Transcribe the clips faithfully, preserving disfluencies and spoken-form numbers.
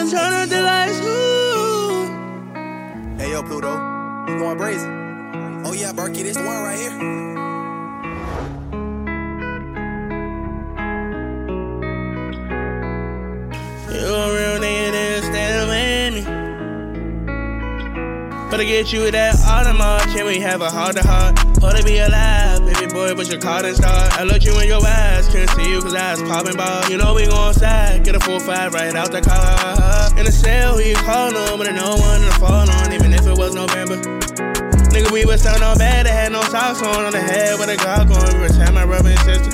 turn up the lights, ooh. Hey, yo, Pluto, you going brazen? Oh, yeah, Berkey, this the one right here. You a real nigga, then stand with me. But to get you that Audemars, can we have a heart to heart? Or to be alive, baby boy, but your car didn't start. I looked you in your eyes, couldn't see you cause I was popping ball. You know we go outside, get a full five right out the car. In the cell, who you call on, but no one to fall on, even if it was November. Nigga, we was sound on bad, they had no socks on on the head with a Glock on. We were time my brother and sister.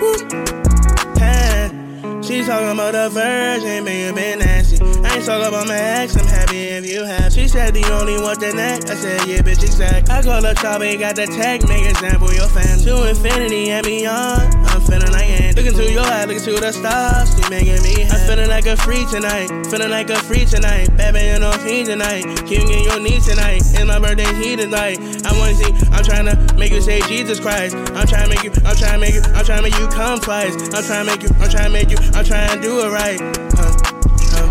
Hey, she talking about the virgin, being been nasty. I ain't talking about my ex, I'm happy if you have. She said the only want the neck, I said yeah bitch exact. I call up Chobby, got the tech, make example your fam. To infinity and beyond, I'm feeling like it. Looking to your eye, looking to the stars, you making me happy. I'm feeling like a free tonight, feeling like a free tonight. Batman on feet tonight, keep getting your knees tonight. It's my birthday heat tonight. I wanna see, I'm trying to make you say Jesus Christ. I'm trying to make you, I'm trying to make you, I'm trying to make you come twice. I'm trying to make you, I'm trying to make you, I'm trying to do it right. Uh, uh.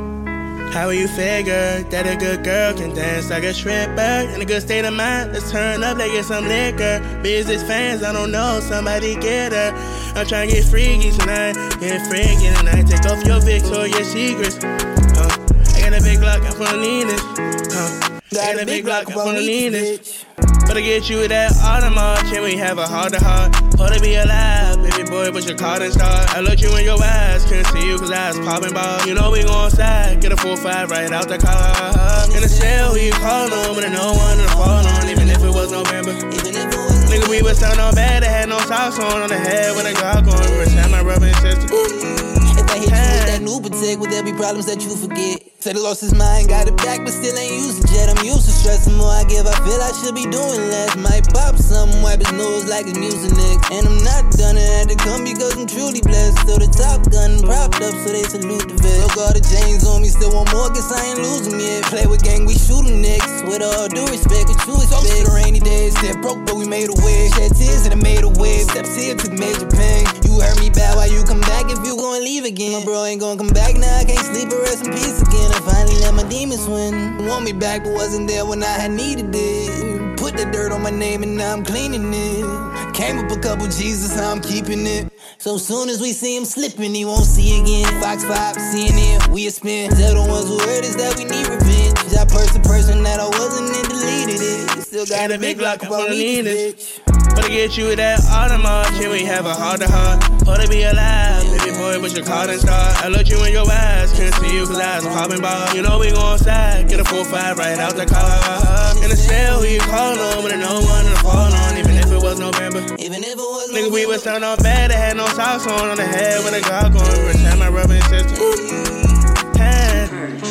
How you figure that a good girl can dance like a stripper? In a good state of mind, let's turn up, let's get some liquor. Business fans, I don't know, somebody get her. I'm trying to get freaky tonight, get freaky tonight. Take off your Victoria's Secrets. Uh, I got a big Glock, I'm gonna need this. Uh, I got a big Glock, I'm gonna need this. But to get you that Audemars, can we have a heart to heart? Or to be alive, baby boy, but your car didn't start. I looked you in your eyes, couldn't see you cause I was popping ball. You know we go outside, get a full five right out the car. In the cell, who you call on, but no one to fall on, even if it was November. Nigga, we was sound on bad, they had no socks on on the head with a Glock on. We were time my brother and sister. If I hit you with that new Patek, would there be problems that you forget? Said he lost his mind, got it back, but still ain't using jet. I'm used to stressing more I give, I feel I should be doing less. Might pop something, wipe his nose like his music next. And I'm not done, I had to come because I'm truly blessed. So the Top Gun propped up, so they salute the vest. Look, all the chains on me, still want more, guess I ain't losing yet. Play with gang, we shoot 'em next. With all due respect, what you expect? The rainy days, step broke, but we made a way. Shed tears and I made a wave. Steps here took major pain. You heard me bad, why you come back if you gon' leave again? My bro ain't gon' come back now, I can't sleep or rest in peace again. I finally let my demons win. Want me back, but wasn't there when I had needed it. Put the dirt on my name and now I'm cleaning it. Came up a couple Jesus, how I'm keeping it. So soon as we see him slipping, he won't see again. Fox five, C N N, we a spin. Tell the ones who heard us that we need revenge. I person person that I wasn't and deleted it. Still got, got a big Glock, I wanna need this. But to get you that Audemars, can we have a heart to heart? Or to be alive, baby boy, but your car didn't start. I looked you in your eyes, couldn't see you cause I was popping ball. You know we go outside, get a full five right out the car. In the cell, who you call on, but no one to fall on, even if it was November. Even if it was Nigga, we was sound on bad, they had no socks on on the head with a Glock on. We were time my brother and sister. Hey,